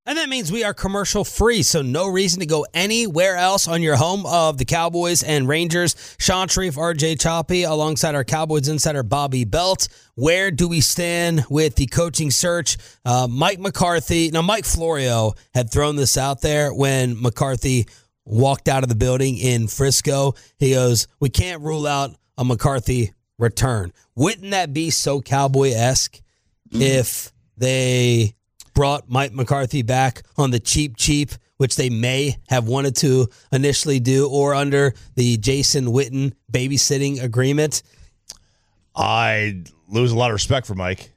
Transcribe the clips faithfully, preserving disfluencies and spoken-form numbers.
And that means we are commercial free, so no reason to go anywhere else on your home of the Cowboys and Rangers. Sean Sharif, R J Choppy, alongside our Cowboys insider Bobby Belt. Where do we stand with the coaching search? Uh, Mike McCarthy. Now, Mike Florio had thrown this out there when McCarthy walked out of the building in Frisco. He goes, we can't rule out a McCarthy return. Wouldn't that be so Cowboy-esque if they brought Mike McCarthy back on the cheap cheap, which they may have wanted to initially do, or under the Jason Witten babysitting agreement? I lose a lot of respect for Mike.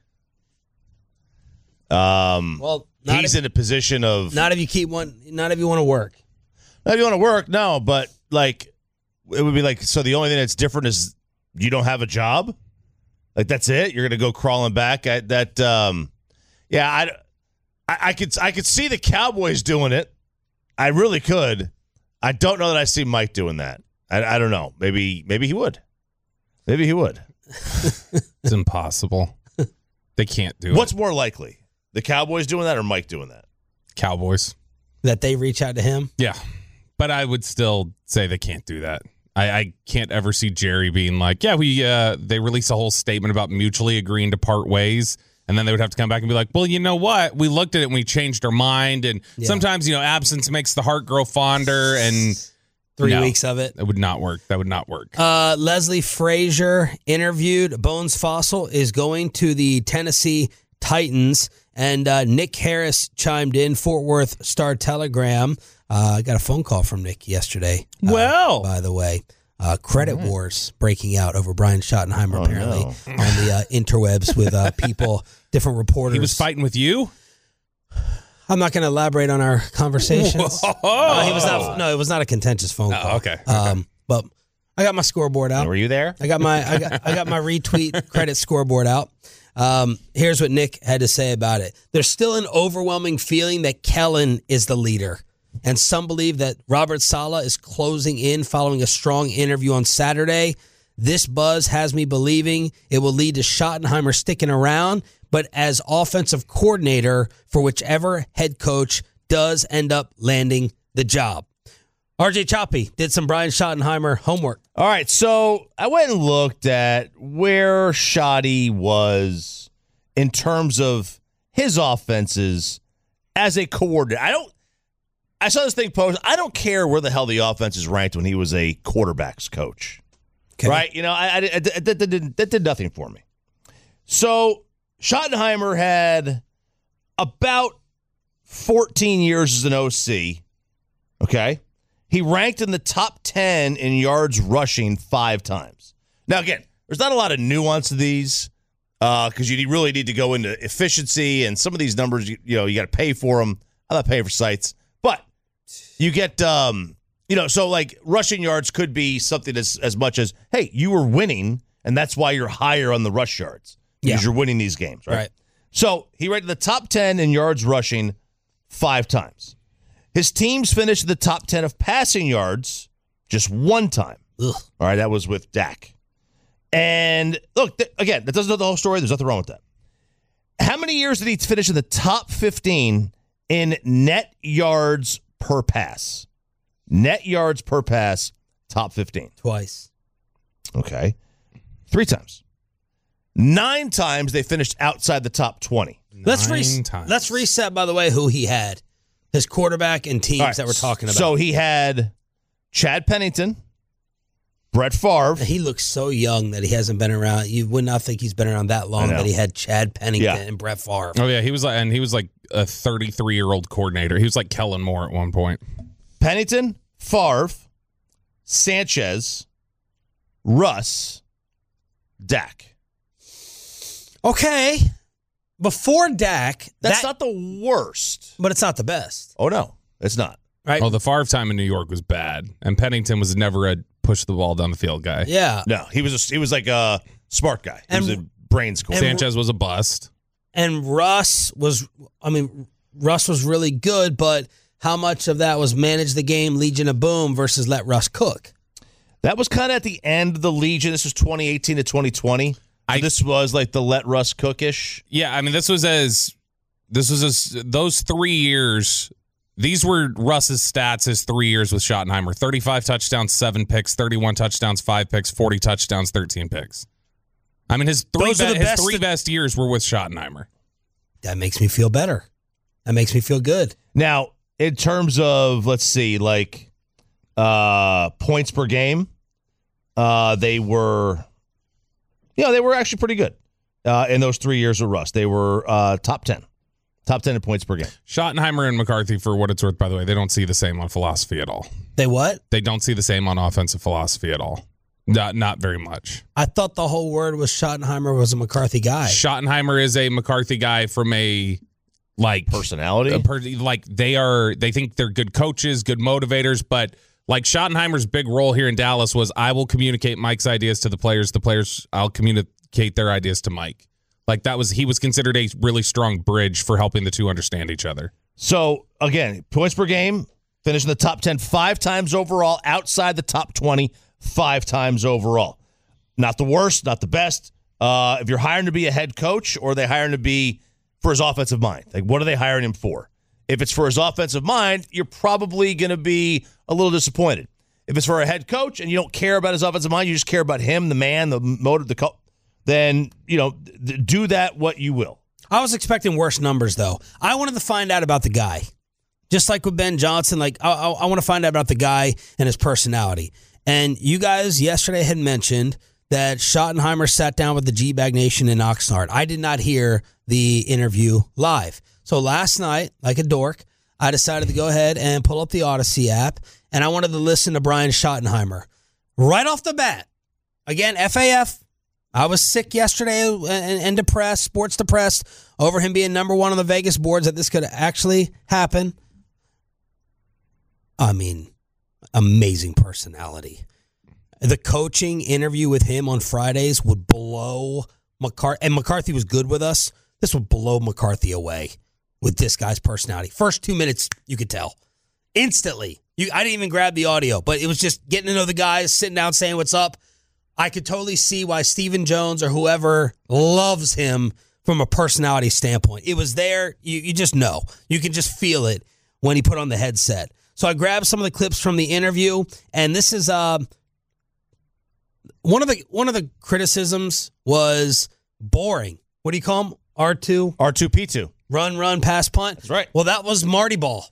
Um, well, he's if, in a position of not if you keep one, not if you want to work. Not if you want to work, no. But like, it would be like, so the only thing that's different is you don't have a job. Like that's it. You're gonna go crawling back. I, that, um, yeah, I. I, I could I could see the Cowboys doing it. I really could. I don't know that I see Mike doing that. I, I don't know. Maybe maybe he would. Maybe he would. It's impossible. They can't do What's it. What's more likely? The Cowboys doing that or Mike doing that? Cowboys. That they reach out to him? Yeah. But I would still say they can't do that. I, I can't ever see Jerry being like, yeah, we uh, they release a whole statement about mutually agreeing to part ways. And then they would have to come back and be like, well, you know what? We looked at it and we changed our mind. And yeah. sometimes, you know, absence makes the heart grow fonder. And three no, weeks of it. That would not work. That would not work. Uh, Leslie Frazier interviewed Bones Fossil is going to the Tennessee Titans. And uh, Nick Harris chimed in, Fort Worth Star-Telegram. I uh, got a phone call from Nick yesterday. Uh, well, by the way. Uh, credit right. wars breaking out over Brian Schottenheimer, oh, apparently, no. on the uh, interwebs with uh, people, different reporters. He was fighting with you? I'm not going to elaborate on our conversations. Uh, he was not. No, it was not a contentious phone call. Oh, okay. Um, okay. But I got my scoreboard out. Were you there? I got my I got I got my retweet credit scoreboard out. Um, here's what Nick had to say about it. There's still an overwhelming feeling that Kellen is the leader. And some believe that Robert Saleh is closing in following a strong interview on Saturday. This buzz has me believing it will lead to Schottenheimer sticking around, but as offensive coordinator for whichever head coach does end up landing the job. R J Choppy did some Brian Schottenheimer homework. All right, so I went and looked at where Schotty was in terms of his offenses as a coordinator. I don't I saw this thing posted. I don't care where the hell the offense is ranked when he was a quarterback's coach. Okay. Right? You know, I, I, I, that, that, did, that did nothing for me. So Schottenheimer had about fourteen years as an O C. Okay? He ranked in the top ten in yards rushing five times. Now, again, there's not a lot of nuance to these because uh, you really need to go into efficiency, and some of these numbers, you, you know, you got to pay for them. I'm not paying for sites. But you get, um, you know, so like rushing yards could be something as, as much as, hey, you were winning, and that's why you're higher on the rush yards because yeah. you're winning these games, right? right? So he ranked the top ten in yards rushing five times. His teams finished in the top ten of passing yards just one time. Ugh. All right, that was with Dak. And look, th- again, that doesn't know the whole story. There's nothing wrong with that. How many years did he finish in the top fifteen in net yards per pass? Net yards per pass, top fifteen. Twice. Okay. Three times. Nine times they finished outside the top twenty. Let's, re- let's reset, by the way, who he had. His quarterback and teams right. that we're talking about. So he had Chad Pennington, Brett Favre. He looks so young that he hasn't been around. You would not think he's been around that long that he had Chad Pennington yeah. and Brett Favre. Oh, yeah. He was like, and he was like a thirty-three-year-old coordinator. He was like Kellen Moore at one point. Pennington, Favre, Sanchez, Russ, Dak. Okay. Before Dak, that's that, not the worst, but it's not the best. Oh no, it's not. Right? Oh, the Favre time in New York was bad, and Pennington was never a push the ball down the field guy. Yeah, no, he was a, he was like a smart guy. He and, was a brains core. Sanchez was a bust, and Russ was. I mean, Russ was really good, but how much of that was manage the game, Legion of Boom versus let Russ cook? That was kind of at the end of the Legion. This was twenty eighteen to twenty twenty. I, this was like the let Russ cookish. Yeah, I mean, this was as this was a, those three years. These were Russ's stats his three years with Schottenheimer: thirty-five touchdowns, seven picks; thirty-one touchdowns, five picks; forty touchdowns, thirteen picks. I mean, his three, be- his best three best years were with Schottenheimer. That makes me feel better. That makes me feel good. Now, in terms of, let's see, like uh, points per game, uh, they were, you know, they were actually pretty good uh, in those three years with Russ. They were uh, top ten. Top ten in points per game. Schottenheimer and McCarthy, for what it's worth, by the way, they don't see the same on philosophy at all. They what? They don't see the same on offensive philosophy at all. Not, not very much. I thought the whole word was Schottenheimer was a McCarthy guy. Schottenheimer is a McCarthy guy from a like personality. A per, like they are, they think they're good coaches, good motivators, but like Schottenheimer's big role here in Dallas was I will communicate Mike's ideas to the players. The players, I'll communicate their ideas to Mike. Like that was, he was considered a really strong bridge for helping the two understand each other. So again, points per game, finished in the top ten five times overall, outside the top twenty five times overall. Not the worst, not the best. Uh, if you're hiring to be a head coach, or are they hiring to be for his offensive mind? Like, what are they hiring him for? If it's for his offensive mind, you're probably going to be a little disappointed. If it's for a head coach and you don't care about his offensive mind, you just care about him, the man, the motive, the coach, then, you know, th- do that what you will. I was expecting worse numbers, though. I wanted to find out about the guy. Just like with Ben Johnson, like I, I, I want to find out about the guy and his personality. And you guys yesterday had mentioned that Schottenheimer sat down with the G-Bag Nation in Oxnard. I did not hear the interview live. So last night, like a dork, I decided to go ahead and pull up the Odyssey app, and I wanted to listen to Brian Schottenheimer. Right off the bat, again, F A F, I was sick yesterday and, and depressed, sports depressed, over him being number one on the Vegas boards, that this could actually happen. I mean, amazing personality. The coaching interview with him on Fridays would blow McCarthy, and McCarthy was good with us. This would blow McCarthy away with this guy's personality. First two minutes, you could tell. Instantly. You, I didn't even grab the audio, but it was just getting to know the guys, sitting down, saying what's up. I could totally see why Stephen Jones or whoever loves him from a personality standpoint. It was there. You, you just know. You can just feel it when he put on the headset. So I grabbed some of the clips from the interview, and this is uh, one of the one of the criticisms was boring. What do you call them? R two? R two P two. Run, run, pass, punt. That's right. Well, that was Marty Ball.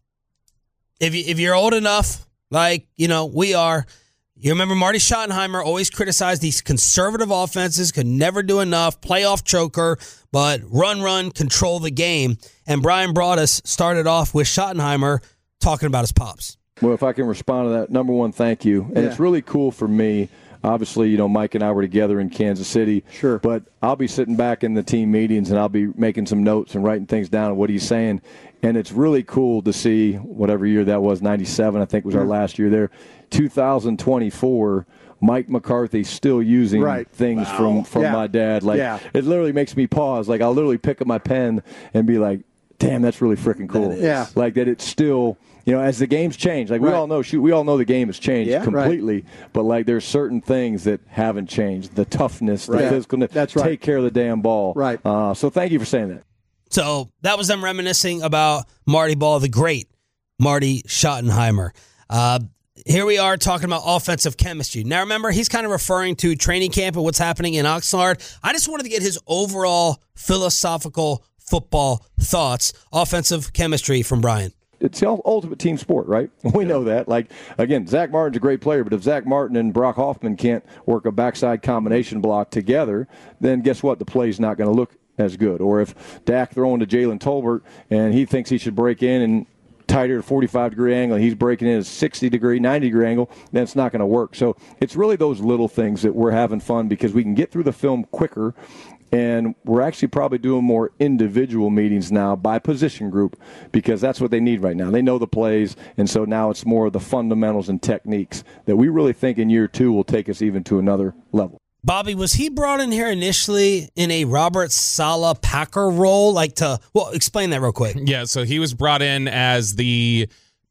If you, if you're old enough, like, you know, we are, you remember Marty Schottenheimer always criticized these conservative offenses, could never do enough, playoff choker, but run, run, control the game. And Brian Broaddus started off with Schottenheimer talking about his pops. Well, if I can respond to that, number one, thank you. And yeah. It's really cool for me. Obviously, you know, Mike and I were together in Kansas City. Sure. But I'll be sitting back in the team meetings, and I'll be making some notes and writing things down of what he's saying. And it's really cool to see whatever year that was, ninety-seven, I think was our last year there. two thousand twenty-four, Mike McCarthy still using right. things wow. from, from yeah. my dad. Like, yeah. It literally makes me pause. Like, I'll literally pick up my pen and be like, damn, that's really freaking cool. Yeah. Like, that it's still... You know, as the game's changed, like we right. all know, shoot, we all know the game has changed yeah, completely. Right. But like, there's certain things that haven't changed: the toughness, the right. physicalness, That's right. take care of the damn ball. Right. Uh, so thank you for saying that. So that was them reminiscing about Marty Ball, the great Marty Schottenheimer. Uh, here we are talking about offensive chemistry. Now, remember, he's kind of referring to training camp and what's happening in Oxnard. I just wanted to get his overall philosophical football thoughts, offensive chemistry from Brian. It's the ultimate team sport, right? We know that. Like, again, Zach Martin's a great player, but if Zach Martin and Brock Hoffman can't work a backside combination block together, then guess what? The play's not going to look as good. Or if Dak throwing to Jalen Tolbert and he thinks he should break in and tighter at a forty-five degree angle, he's breaking in at a sixty degree, ninety degree angle, then it's not going to work. So it's really those little things that we're having fun because we can get through the film quicker. And we're actually probably doing more individual meetings now by position group because that's what they need right now. They know the plays, and so now it's more of the fundamentals and techniques that we really think in year two will take us even to another level. Bobby, was he brought in here initially in a Robert Saleh Packer role? Like to, well, explain that real quick. Yeah, so he was brought in as the,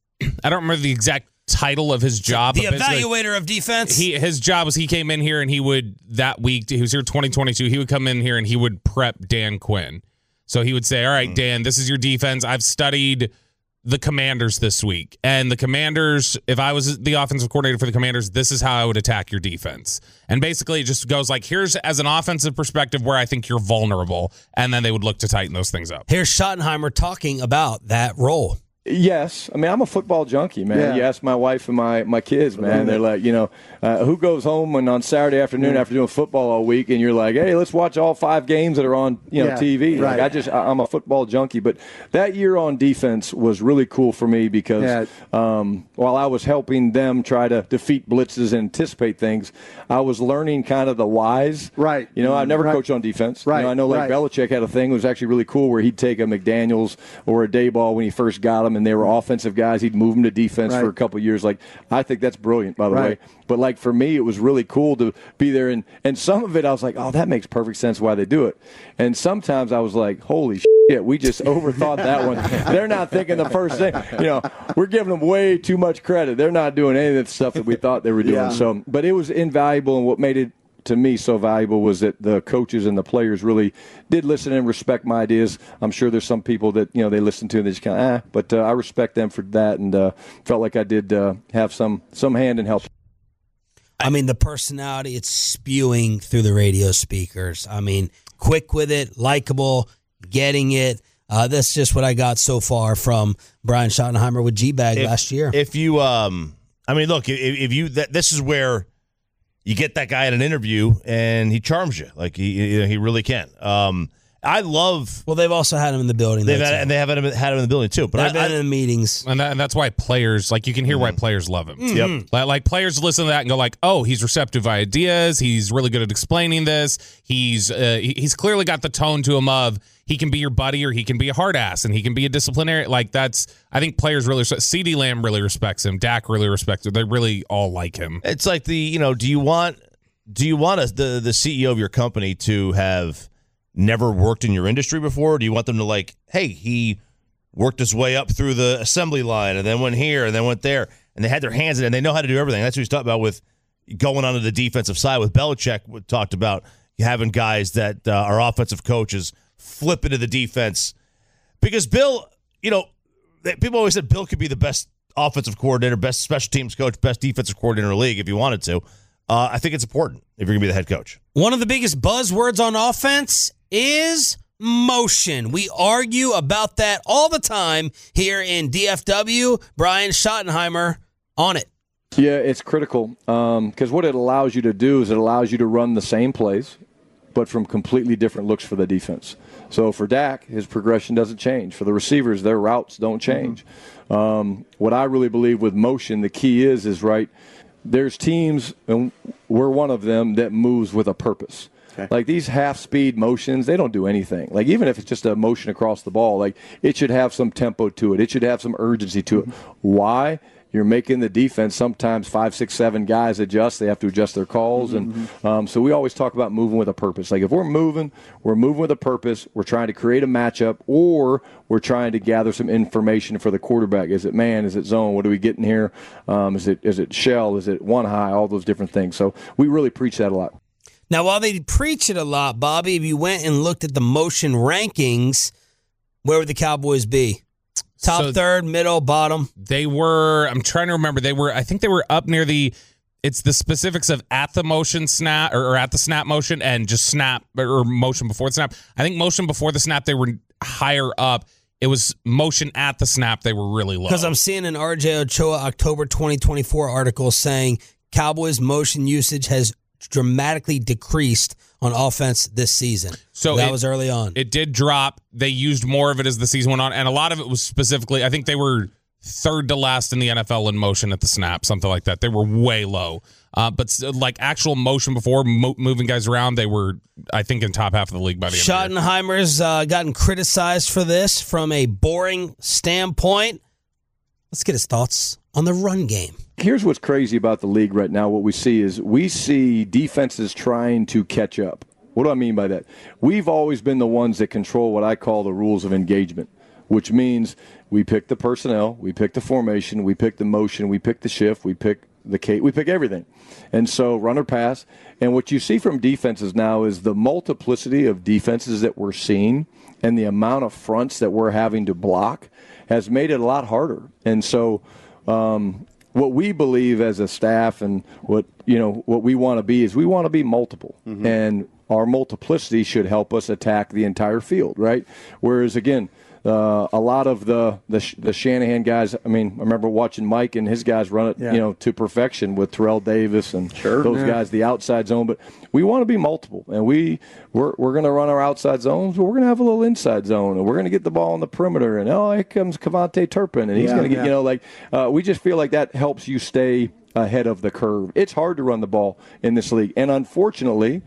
I don't remember the exact title of his job. The evaluator of defense. He his job was he came in here and he would that week he was here twenty twenty-two. He would come in here and he would prep Dan Quinn. So he would say, all right, Dan, this is your defense. I've studied the Commanders this week. And the Commanders, if I was the offensive coordinator for the Commanders, this is how I would attack your defense. And basically it just goes like, here's as an offensive perspective where I think you're vulnerable. And then they would look to tighten those things up. Here's Schottenheimer talking about that role. Yes. I mean, I'm a football junkie, man. Yeah. You ask my wife and my, my kids, man. They're like, you know, uh, who goes home and on Saturday afternoon after doing football all week and you're like, hey, let's watch all five games that are on, you know, Yeah, T V. right. Like, I just, I- I'm a football junkie. But that year on defense was really cool for me because Yeah. um, while I was helping them try to defeat blitzes and anticipate things, I was learning kind of the whys. Right. You know, I've never Right. coached on defense. Right, You know, I know like right. Belichick had a thing that was actually really cool where he'd take a McDaniels or a Dayball when he first got them and they were offensive guys. He'd move them to defense Right. for a couple of years. Like, I think that's brilliant, by the Right. way. But like for me, it was really cool to be there. And, and some of it, I was like, oh, that makes perfect sense why they do it. And sometimes I was like, holy shit, we just overthought that one. They're not thinking the first thing. You know, we're giving them way too much credit. They're not doing any of the stuff that we thought they were doing. Yeah. So, but it was invaluable, and what made it to me so valuable was that the coaches and the players really did listen and respect my ideas. I'm sure there's some people that, you know, they listen to and they just kind of, ah, but uh, I respect them for that, and uh, felt like I did uh, have some some hand in help. I mean, the personality, it's spewing through the radio speakers. I mean, quick with it, likable, getting it. Uh, that's just what I got so far from Brian Schottenheimer with G-Bag If- last year. If you, um, I mean, look, if, if you, that, this is where you get that guy in an interview and he charms you, like he, you know, he really can. Um, I love. Well, they've also had him in the building. They've though, had, too. and they have had him, had him in the building too. But They've I, been I, in meetings. And, that, and that's why players, like you can hear why players love him. Yep. Like, like players listen to that and go like, oh, he's receptive to ideas. He's really good at explaining this. He's uh, he- he's clearly got the tone to him of he can be your buddy or he can be a hard ass and he can be a disciplinary. Like that's, I think players really, CeeDee Lamb really respects him. Dak really respects him. They really all like him. it's like the, you know, do you want, do you want a, the the C E O of your company to have never worked in your industry before? Or do you want them to like, hey, he worked his way up through the assembly line and then went here and then went there and they had their hands in it and they know how to do everything. That's what he's talking about with going onto the defensive side. With Belichick, we talked about having guys that uh, are offensive coaches flip into the defense. Because Bill, you know, people always said Bill could be the best offensive coordinator, best special teams coach, best defensive coordinator in the league if he wanted to. Uh, I think it's important if you're going to be the head coach. One of the biggest buzzwords on offense is motion. We argue about that all the time here in D F W. Brian Schottenheimer on it. Yeah, it's critical because what it allows you to do is it allows you to run the same plays, but from completely different looks for the defense. So for Dak, his progression doesn't change. For the receivers, their routes don't change. Mm-hmm. Um, what I really believe with motion, the key is, is right, there's teams, and we're one of them, that moves with a purpose. Okay. Like these half-speed motions, they don't do anything. Like even if it's just a motion across the ball, like it should have some tempo to it. It should have some urgency to it. Why? You're making the defense, sometimes five, six, seven guys adjust. They have to adjust their calls. And um, so we always talk about moving with a purpose. Like if we're moving, we're moving with a purpose. We're trying to create a matchup, or we're trying to gather some information for the quarterback. Is it man? Is it zone? What are we getting here? Um, is it is it shell? Is it one high? All those different things. So we really preach that a lot. Now, while they preach it a lot, Bobby, if you went and looked at the motion rankings, where would the Cowboys be? Top So- third, middle, bottom? They were, I'm trying to remember, they were, I think they were up near the, it's the specifics of at the motion snap or, or at the snap motion and just snap or motion before the snap. I think motion before the snap, they were higher up. It was motion at the snap, they were really low. Because I'm seeing an R J Ochoa October twenty twenty-four article saying Cowboys motion usage has dramatically decreased on offense this season. So that it- was early on. It did drop. They used more of it as the season went on, and a lot of it was specifically, I think they were third to last in the N F L in motion at the snap, something like that. They were way low. Uh, but like actual motion before, mo- moving guys around, they were, I think, in top half of the league by the end of the year. Schottenheimer's uh, gotten criticized for this from a boring standpoint. Let's get his thoughts on the run game. Here's what's crazy about the league right now. What we see is we see defenses trying to catch up. What do I mean by that? We've always been the ones that control what I call the rules of engagement, which means we pick the personnel, we pick the formation, we pick the motion, we pick the shift, we pick the case. We pick everything. And so run or pass. And what you see from defenses now is the multiplicity of defenses that we're seeing and the amount of fronts that we're having to block has made it a lot harder. And so um, what we believe as a staff and what, you know, what we want to be is we want to be multiple. Mm-hmm. And our multiplicity should help us attack the entire field, right? Whereas, again, Uh, a lot of the, the the Shanahan guys, I mean, I remember watching Mike and his guys run it, yeah. you know, to perfection with Terrell Davis and sure, those yeah. guys, the outside zone. But we want to be multiple, and we we're we're going to run our outside zones, but we're going to have a little inside zone, and we're going to get the ball on the perimeter. And oh, here comes Kavontae Turpin, and he's yeah, going to get, yeah. you know, like uh, we just feel like that helps you stay ahead of the curve. It's hard to run the ball in this league, and unfortunately,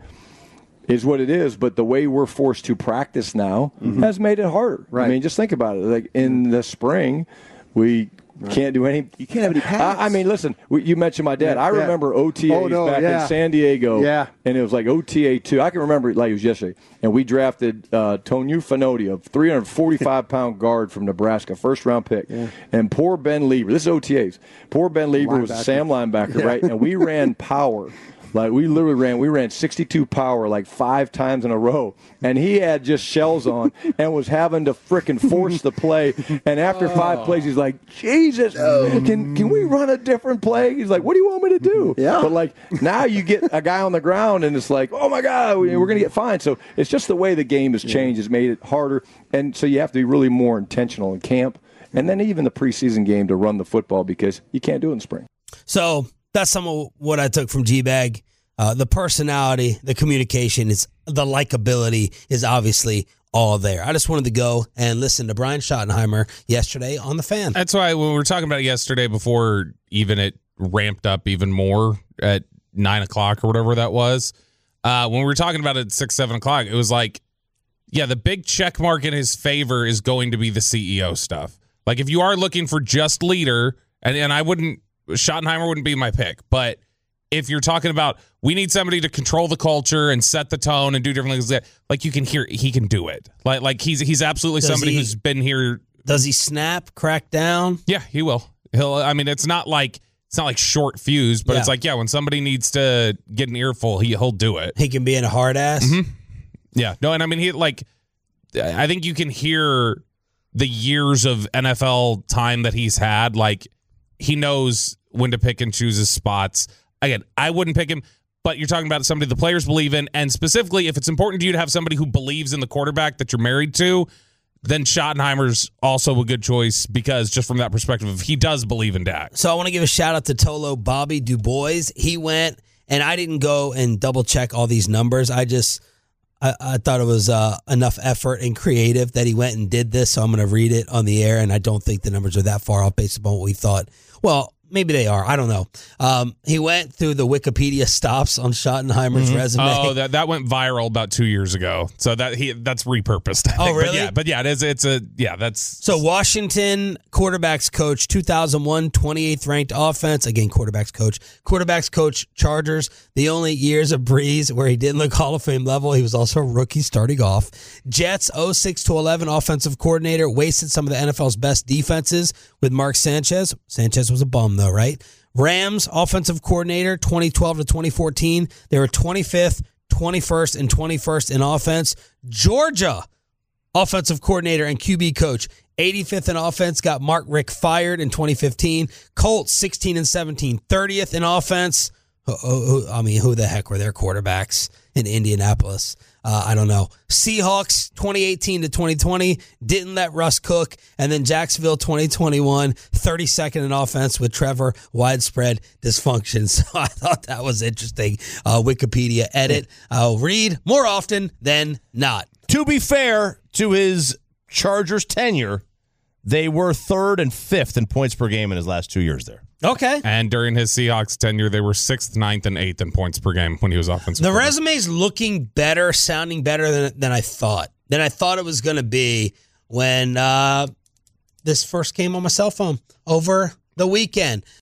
is what it is, but the way we're forced to practice now mm-hmm. has made it harder. Right. I mean, just think about it. Like in the spring, we right. can't do any. You can't have any pass. I, I mean, listen, we, you mentioned my dad. Yeah, I remember yeah. O T As oh, no, back yeah. in San Diego. Yeah. And it was like O T A two. I can remember it like it was yesterday. And we drafted uh, Tonu Finoti, a three hundred forty-five pound guard from Nebraska, first round pick. Yeah. And poor Ben Lieber. This is O T As. Poor Ben Lieber was a Sam linebacker, yeah. right? And we ran power. Like, we literally ran, we ran sixty-two power like five times in a row. And he had just shells on and was having to frickin' force the play. And after oh. five plays, he's like, Jesus, oh. can can we run a different play? He's like, what do you want me to do? Yeah. But, like, now you get a guy on the ground and it's like, oh, my God, we're going to get fined. So it's just the way the game has changed has made it harder. And so you have to be really more intentional in camp. And then even the preseason game to run the football because you can't do it in spring. So that's some of what I took from G-Bag. Uh, the personality, the communication, is the likability is obviously all there. I just wanted to go and listen to Brian Schottenheimer yesterday on The Fan. That's why when we were talking about it yesterday before even it ramped up even more at nine o'clock or whatever that was, uh, when we were talking about it at six, seven o'clock, it was like, yeah, the big check mark in his favor is going to be the C E O stuff. Like if you are looking for just leader, and, and I wouldn't, Schottenheimer wouldn't be my pick, but if you're talking about we need somebody to control the culture and set the tone and do different things, like you can hear he can do it. Like like he's he's absolutely does somebody he, who's been here. Does he snap, crack down? Yeah, he will. He'll. I mean, it's not like it's not like short fuse, but yeah. it's like yeah, when somebody needs to get an earful, he he'll do it. He can be in a hard ass. Mm-hmm. Yeah, no, and I mean he like I think you can hear the years of N F L time that he's had. Like he knows when to pick and choose his spots. Again, I wouldn't pick him, but you're talking about somebody the players believe in, and specifically, if it's important to you to have somebody who believes in the quarterback that you're married to, then Schottenheimer's also a good choice because just from that perspective, he does believe in Dak. So I want to give a shout out to Tolo Bobby Dubois. He went, and I didn't go and double check all these numbers. I just I, I thought it was uh, enough effort and creative that he went and did this, so I'm going to read it on the air, and I don't think the numbers are that far off based upon what we thought. Well, maybe they are. I don't know. Um, he went through the Wikipedia stops on Schottenheimer's mm-hmm. resume. Oh, that that went viral about two years ago. So that he that's repurposed. I oh, think. really? But yeah, but yeah, it is. It's a yeah. That's so Washington quarterbacks coach two thousand one, twenty-eighth ranked offense. Again, quarterbacks coach. Quarterbacks coach Chargers. The only years of Breeze where he didn't look Hall of Fame level. He was also a rookie starting off. Jets oh six to eleven offensive coordinator. Wasted some of the N F L's best defenses with Mark Sanchez. Sanchez was a bum though, right? Rams offensive coordinator twenty twelve to twenty fourteen. They were twenty-fifth, twenty-first, and twenty-first in offense. Georgia offensive coordinator and Q B coach eighty-fifth in offense, got Mark Richt fired in twenty fifteen. Colts sixteen and seventeen, thirtieth in offense. I mean, who the heck were their quarterbacks in Indianapolis? Uh, I don't know. Seahawks twenty eighteen to twenty twenty didn't let Russ cook. And then Jacksonville twenty twenty-one, thirty-second in offense with Trevor, widespread dysfunction. So I thought that was interesting. Uh, Wikipedia edit. I'll read more often than not. To be fair to his Chargers tenure, they were third and fifth in points per game in his last two years there. Okay. And during his Seahawks tenure, they were sixth, ninth, and eighth in points per game when he was offensive. The resume's looking better, sounding better than than I thought. Than I thought it was going to be when uh, this first came on my cell phone over the weekend.